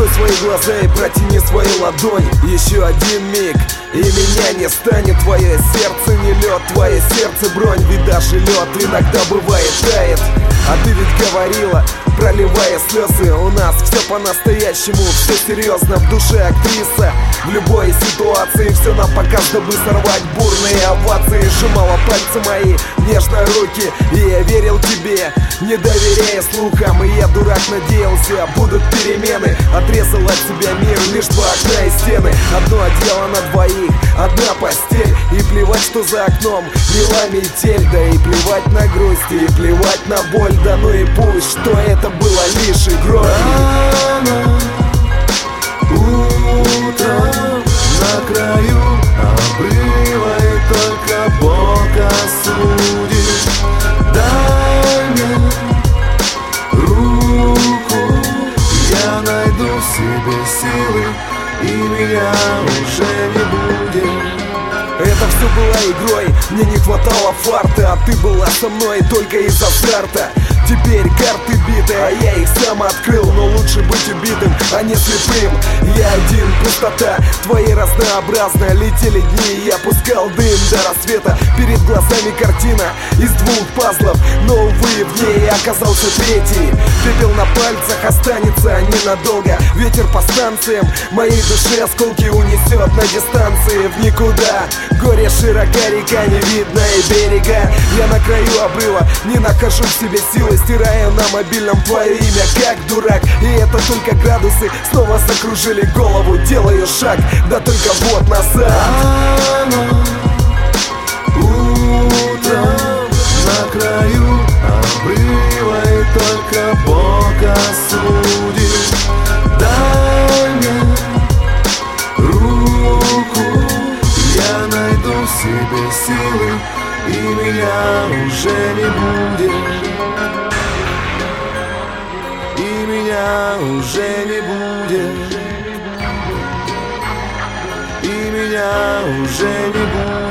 свои глаза и протяни свою ладонь. Еще один миг, и меня не станет. Твое сердце не лед, твое сердце бронь. Ведь даже лед иногда бывает тает. А ты ведь говорила, проливая слезы, у нас все по-настоящему, все серьезно. В душе актриса, в любой ситуации все на показ, дабы сорвать бурные овации. Сжимала пальцы мои, нежно руки, и я верил тебе, не доверяя слухам. И я, дурак, надеялся, будут перемены. Отрезал от себя мир, лишь два окна и стены. Одно одеяло на двоих, одна постель. И плевать, что за окном мела метель. Да и плевать на грусть, и плевать на боль. Да ну и пусть, что это было лишь игрой. Рано утром на краю обрыва, и только Бог осудит. Дай мне руку, я найду в себе силы, и меня уже не будет. Это все было игрой, мне не хватало фарта. А ты была со мной только из азарта. Теперь карты биты, а я их сам открыл. Но лучше быть убитым, а не слепым. Я один, пустота, твои разнообразные. Летели дни, я пускал дым до рассвета. Перед глазами картина из двух пазлов, но, увы, в ней оказался третий. Пепел на пальцах останется ненадолго. Ветер по станциям моей души осколки унесет на дистанции в никуда. Горе широка, река не видно и берега. Я на краю обрыва, не нахожу в себе силы. Стираю на мобильном твое имя, как дурак. И это только градусы снова закружили голову. Делаю шаг, да только вот назад. Рано утром на краю обрыва, и только Бог осудит. Дай мне руку, я найду в себе силы, и меня уже не будет. И меня уже не будет. И меня уже не будет.